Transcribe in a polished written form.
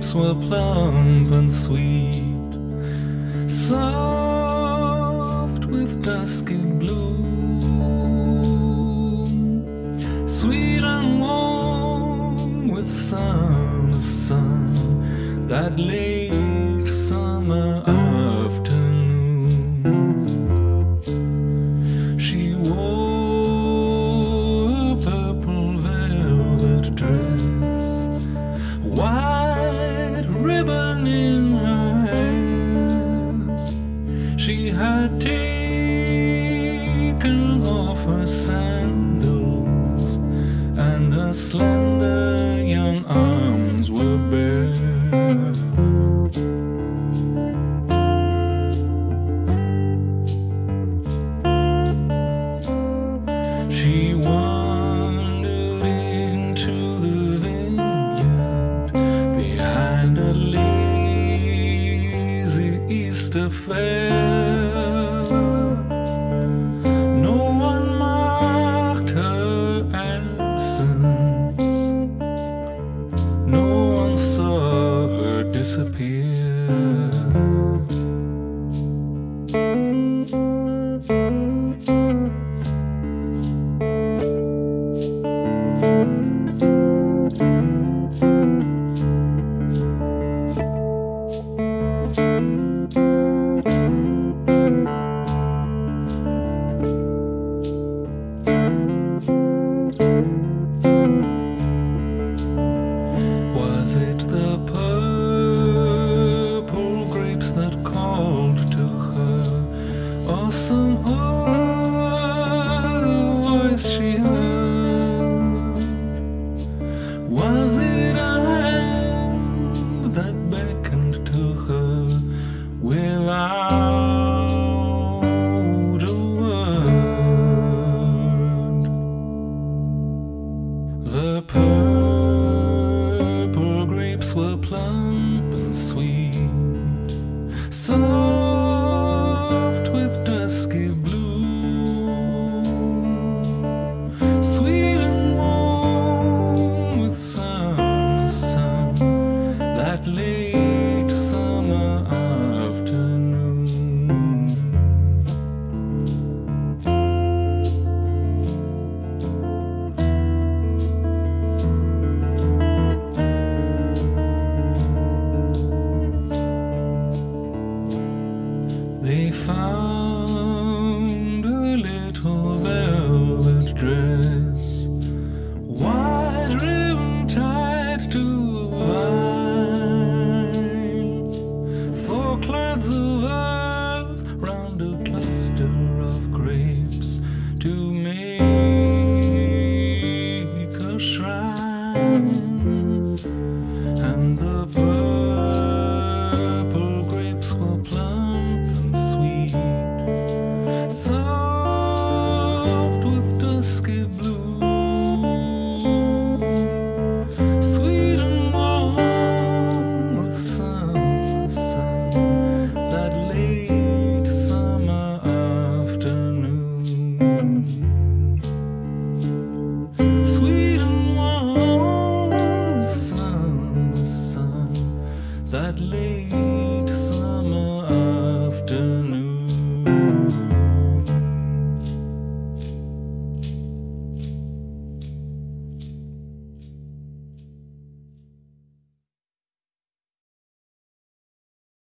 grapes were plump and sweet, soft with dusky bloom, sweet and warm with summer sun, that late summer afternoon. She wore a purple velvet dress, white ribbon in her hair. She had taken off her sandals, and her slender young arms were bare. She wandered into the vineyard behind a lazy Easter fair. No one marked her absence, no one saw her disappear. Was it the purple grapes that called to her, or some other voice she heard? Was it a hand that beckoned to her without a word? The purple grapes were plump and sweet, soft with dusky bloom, sweet and warm with summer sun, that late summer afternoon. They found a little velvet dress, white ribbon tied to a vine, 4 clods of earth round a cluster of grapes to make a shrine, and the purple grapes were plump and sweet, soft with dusky bloom, sweet and warm with summer sun, that late summer afternoon.